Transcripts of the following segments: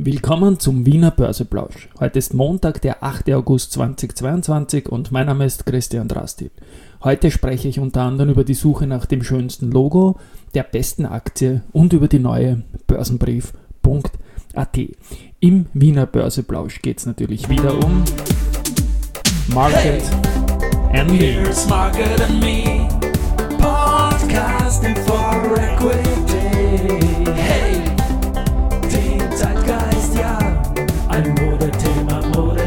Willkommen zum Wiener Börseplausch. Heute ist Montag, der 8. August 2022 und mein Name ist Christian Drastil. Heute spreche ich unter anderem über die Suche nach dem schönsten Logo, der besten Aktie und über die neue Börsenbrief.at. Im Wiener Börseplausch geht es natürlich wieder um Market and Me. Here's Market and Me, podcasting for equity. Hey, den Zeitgeist, ja, ein Modethema.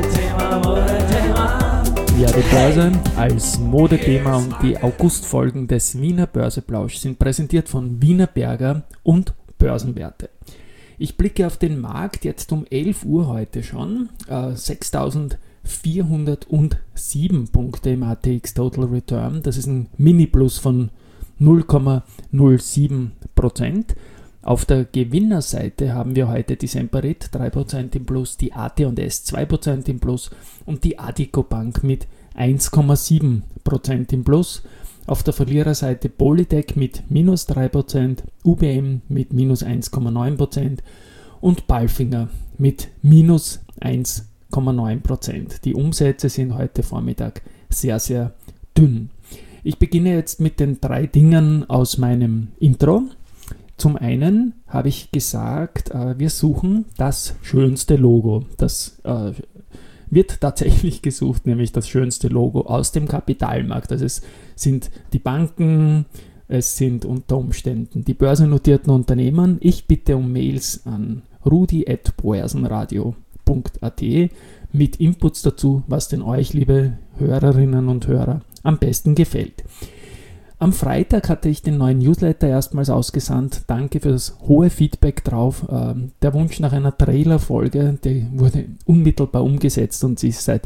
Ja, die Börse als Modethema und die Augustfolgen des Wiener Börseplausch sind präsentiert von Wienerberger und Börsenwerte. Ich blicke auf den Markt jetzt um 11 Uhr heute schon, 6.407 Punkte im ATX Total Return, das ist ein Mini-Plus von 0,07%. Auf der Gewinnerseite haben wir heute die Semperit 3% im Plus, die AT&S 2% im Plus und die Addiko Bank mit 1,7% im Plus. Auf der Verliererseite Polytech mit minus 3%, UBM mit minus 1,9% und Palfinger mit minus 1,9%. Die Umsätze sind heute Vormittag sehr, sehr dünn. Ich beginne jetzt mit den 3 Dingen aus meinem Intro. Zum einen habe ich gesagt, wir suchen das schönste Logo. Das wird tatsächlich gesucht, nämlich das schönste Logo aus dem Kapitalmarkt. Also es sind die Banken, es sind unter Umständen die börsennotierten Unternehmen. Ich bitte um Mails an rudi@boersenradio.at mit Inputs dazu, was denn euch, liebe Hörerinnen und Hörer, am besten gefällt. Am Freitag hatte ich den neuen Newsletter erstmals ausgesandt. Danke für das hohe Feedback drauf. Der Wunsch nach einer Trailerfolge, der wurde unmittelbar umgesetzt und sie ist seit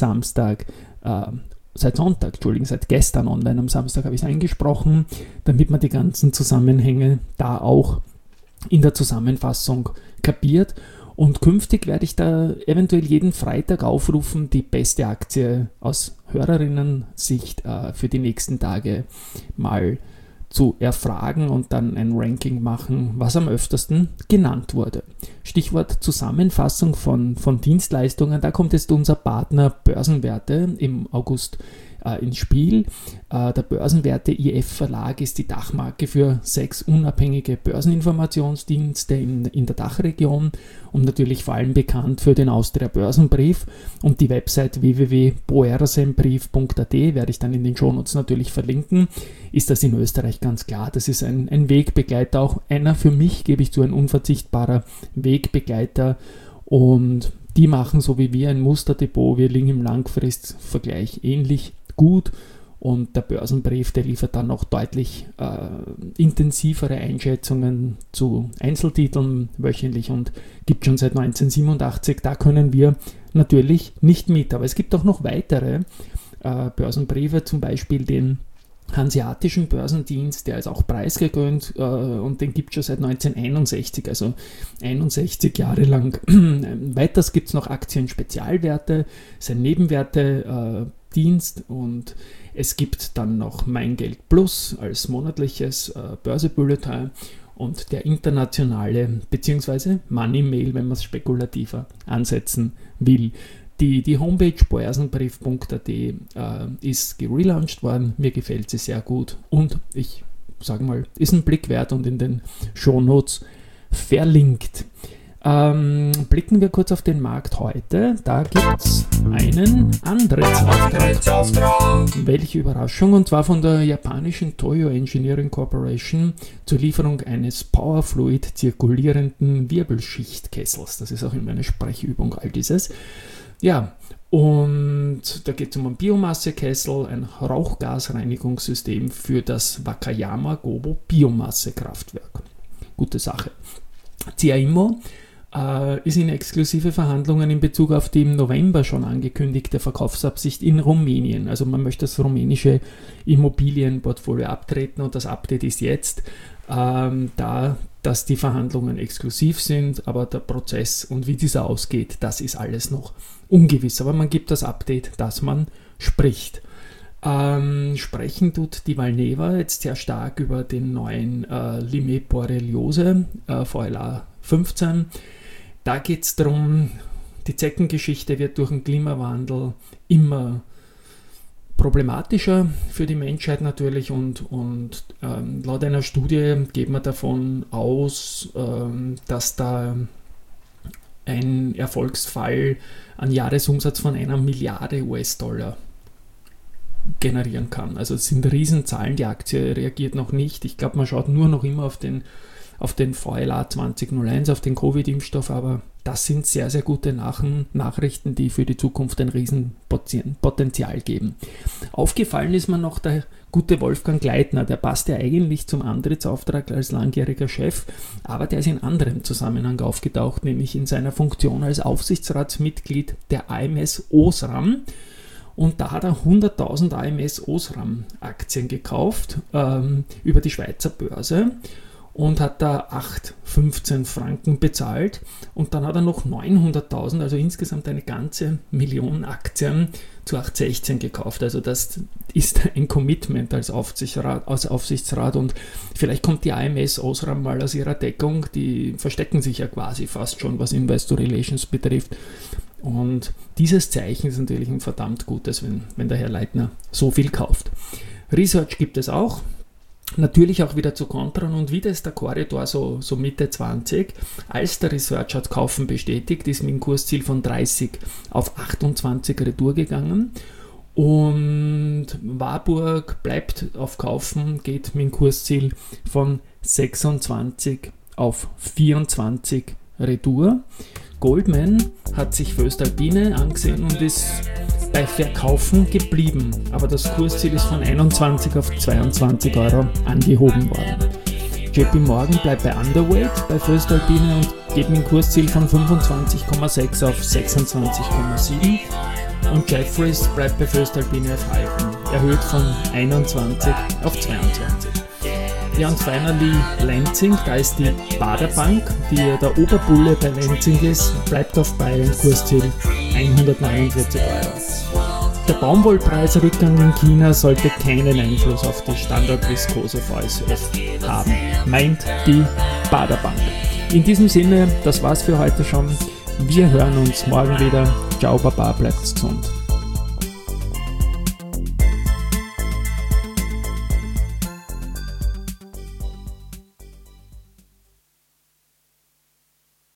gestern online. Am Samstag habe ich es eingesprochen, damit man die ganzen Zusammenhänge da auch in der Zusammenfassung kapiert. Und künftig werde ich da eventuell jeden Freitag aufrufen, die beste Aktie aus Hörerinnen-Sicht für die nächsten Tage mal zu erfragen und dann ein Ranking machen, was am öftesten genannt wurde. Stichwort Zusammenfassung von Dienstleistungen, da kommt jetzt unser Partner Börsenwerte im August ins Spiel. Der Börsenwerte IF Verlag ist die Dachmarke für 6 unabhängige Börseninformationsdienste in der Dachregion und natürlich vor allem bekannt für den Austria Börsenbrief und die Website www.boersenbrief.at werde ich dann in den Shownotes natürlich verlinken. Ist das in Österreich ganz klar. Das ist ein Wegbegleiter, auch einer für mich, gebe ich zu, ein unverzichtbarer Wegbegleiter und die machen so wie wir ein Musterdepot, wir liegen im Langfristvergleich ähnlich gut und der Börsenbrief, der liefert dann noch deutlich intensivere Einschätzungen zu Einzeltiteln wöchentlich und gibt schon seit 1987, da können wir natürlich nicht mit, aber es gibt auch noch weitere Börsenbriefe, zum Beispiel den Hanseatischen Börsendienst, der ist auch preisgekrönt und den gibt es schon seit 1961, also 61 Jahre lang. Weiters gibt es noch Aktien-Spezialwerte, ist ein Nebenwerte-Dienst und es gibt dann noch Mein Geld Plus als monatliches Börsebulletin und der internationale bzw. Money Mail, wenn man es spekulativer ansetzen will. Die Homepage boersenbrief.at ist gelauncht worden, mir gefällt sie sehr gut und ich sage mal, ist ein Blick wert und in den Shownotes verlinkt. Blicken wir kurz auf den Markt heute, da gibt es einen Antrittsauftrag. Welche Überraschung, und zwar von der japanischen Toyo Engineering Corporation zur Lieferung eines Powerfluid zirkulierenden Wirbelschichtkessels. Das ist auch immer eine Sprechübung, all dieses. Ja, und da geht es um einen Biomassekessel, ein Rauchgasreinigungssystem für das Wakayama Gobo Biomassekraftwerk. Gute Sache. CIMO ist in exklusive Verhandlungen in Bezug auf die im November schon angekündigte Verkaufsabsicht in Rumänien. Also man möchte das rumänische Immobilienportfolio abtreten und das Update ist jetzt, dass die Verhandlungen exklusiv sind, aber der Prozess und wie dieser ausgeht, das ist alles noch ungewiss. Aber man gibt das Update, dass man spricht. Sprechen tut die Valneva jetzt sehr stark über den neuen Limit Borreliose VLA 15. Da geht es darum, die Zeckengeschichte wird durch den Klimawandel immer problematischer für die Menschheit natürlich und laut einer Studie geht man davon aus, dass da ein Erfolgsfall an Jahresumsatz von 1 Milliarde US-Dollar generieren kann. Also es sind Riesenzahlen, die Aktie reagiert noch nicht. Ich glaube, man schaut nur noch immer auf den VLA 2001, auf den Covid-Impfstoff, aber das sind sehr, sehr gute Nachrichten, die für die Zukunft ein Riesenpotenzial geben. Aufgefallen ist mir noch der gute Wolfgang Gleitner, der passt ja eigentlich zum Antrittsauftrag als langjähriger Chef, aber der ist in anderem Zusammenhang aufgetaucht, nämlich in seiner Funktion als Aufsichtsratsmitglied der AMS Osram. Und da hat er 100.000 AMS Osram Aktien gekauft über die Schweizer Börse und hat da 8,15 Franken bezahlt und dann hat er noch 900.000, also insgesamt eine ganze Million Aktien zu 8,16 gekauft. Also das ist ein Commitment als Aufsichtsrat und vielleicht kommt die AMS Osram mal aus ihrer Deckung, die verstecken sich ja quasi fast schon, was Investor Relations betrifft. Und dieses Zeichen ist natürlich ein verdammt gutes, wenn der Herr Leitner so viel kauft. Research gibt es auch. Natürlich auch wieder zu kontern und wieder ist der Korridor so Mitte 20. Als der Research hat Kaufen bestätigt, ist mit dem Kursziel von 30 auf 28 Retour gegangen und Warburg bleibt auf Kaufen, geht mit dem Kursziel von 26 auf 24 Retour. Goldman hat sich voestalpine angesehen und ist bei Verkaufen geblieben, aber das Kursziel ist von 21 auf 22 Euro angehoben worden. JP Morgan bleibt bei Underweight bei voestalpine und geht mit dem Kursziel von 25,6 auf 26,7 und Jefferies bleibt bei voestalpine auf Halten, erhöht von 21 auf 22. Ja, und finally Lenzing, da ist die Baderbank, die der Oberbulle bei Lenzing ist, bleibt auf Buy und Kursziel 149 Euro. Der Baumwollpreisrückgang in China sollte keinen Einfluss auf die Standortviskose VSF haben, meint die Baderbank. In diesem Sinne, das war's für heute schon. Wir hören uns morgen wieder. Ciao, Baba, bleibt's gesund.